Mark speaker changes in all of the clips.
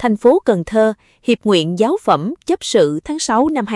Speaker 1: Thành phố Cần Thơ, Hiệp nguyện giáo phẩm chấp sự tháng 6 năm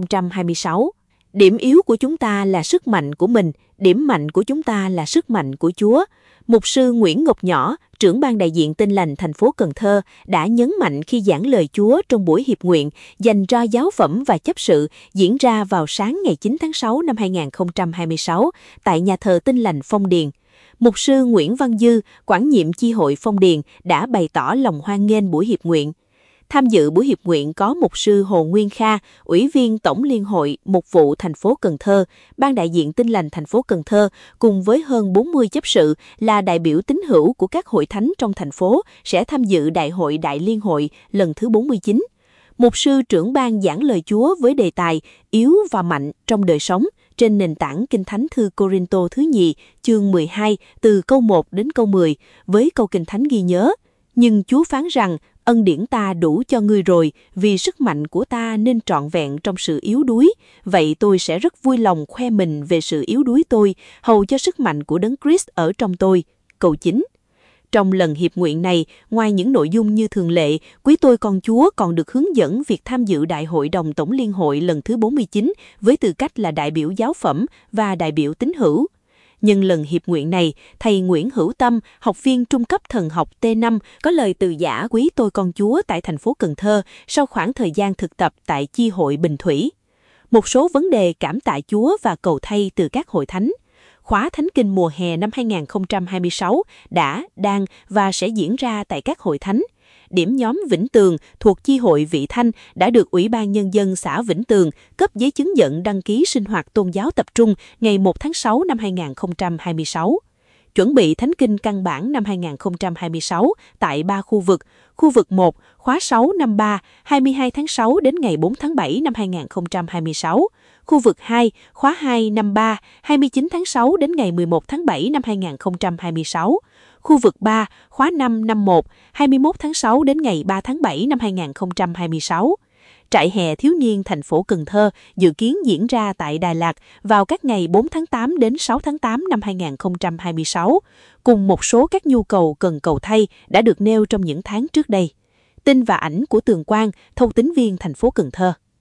Speaker 1: 2026. Điểm yếu của chúng ta là sức mạnh của mình, điểm mạnh của chúng ta là sức mạnh của Chúa. Mục sư Nguyễn Ngọc Nhỏ, trưởng ban đại diện Tin Lành thành phố Cần Thơ, đã nhấn mạnh khi giảng lời Chúa trong buổi hiệp nguyện dành cho giáo phẩm và chấp sự diễn ra vào sáng ngày 9 tháng 6 năm 2026 tại nhà thờ Tin Lành Phong Điền. Mục sư Nguyễn Văn Dư, quản nhiệm chi hội Phong Điền, đã bày tỏ lòng hoan nghênh buổi hiệp nguyện. Tham dự buổi hiệp nguyện có mục sư Hồ Nguyên Kha, Ủy viên Tổng Liên hội Mục vụ thành phố Cần Thơ, ban đại diện Tin Lành thành phố Cần Thơ, cùng với hơn 40 chấp sự là đại biểu tín hữu của các hội thánh trong thành phố sẽ tham dự Đại hội Đại Liên hội lần thứ 49. Mục sư trưởng ban giảng lời Chúa với đề tài Yếu và Mạnh trong đời sống trên nền tảng Kinh Thánh thư Cô-rinh-tô thứ nhì, chương 12, từ câu 1 đến câu 10, với câu Kinh Thánh ghi nhớ: Nhưng Chúa phán rằng, ân điển ta đủ cho ngươi rồi, vì sức mạnh của ta nên trọn vẹn trong sự yếu đuối. Vậy tôi sẽ rất vui lòng khoe mình về sự yếu đuối tôi, hầu cho sức mạnh của Đấng Christ ở trong tôi. Câu 9. Trong lần hiệp nguyện này, ngoài những nội dung như thường lệ, quý tôi con Chúa còn được hướng dẫn việc tham dự Đại hội đồng Tổng Liên hội lần thứ 49 với tư cách là đại biểu giáo phẩm và đại biểu tín hữu. Nhân lần hiệp nguyện này, thầy Nguyễn Hữu Tâm, học viên trung cấp thần học T5, có lời từ giã quý tôi con Chúa tại thành phố Cần Thơ sau khoảng thời gian thực tập tại chi hội Bình Thủy. Một số vấn đề cảm tạ Chúa và cầu thay từ các hội thánh. Khóa Thánh Kinh mùa hè năm 2026 đã, đang và sẽ diễn ra tại các hội thánh. Điểm nhóm Vĩnh Tường thuộc chi hội Vị Thanh đã được Ủy ban Nhân dân xã Vĩnh Tường cấp giấy chứng nhận đăng ký sinh hoạt tôn giáo tập trung ngày 1 tháng 6 năm 2026. Chuẩn bị Thánh Kinh căn bản năm 2026 tại 3 khu vực. Khu vực 1, khóa 6 năm 3, 22 tháng 6 đến ngày 4 tháng 7 năm 2026. Khu vực 2, khóa 2 năm 3, 29 tháng 6 đến ngày 11 tháng 7 năm 2026. Khu vực 3, khóa 5 năm 1, 21 tháng 6 đến ngày 3 tháng 7 năm 2026. Trại hè thiếu niên thành phố Cần Thơ dự kiến diễn ra tại Đà Lạt vào các ngày 4 tháng 8 đến 6 tháng 8 năm 2026, cùng một số các nhu cầu cần cầu thay đã được nêu trong những tháng trước đây. Tin và ảnh của Tường Quang, thông tín viên thành phố Cần Thơ.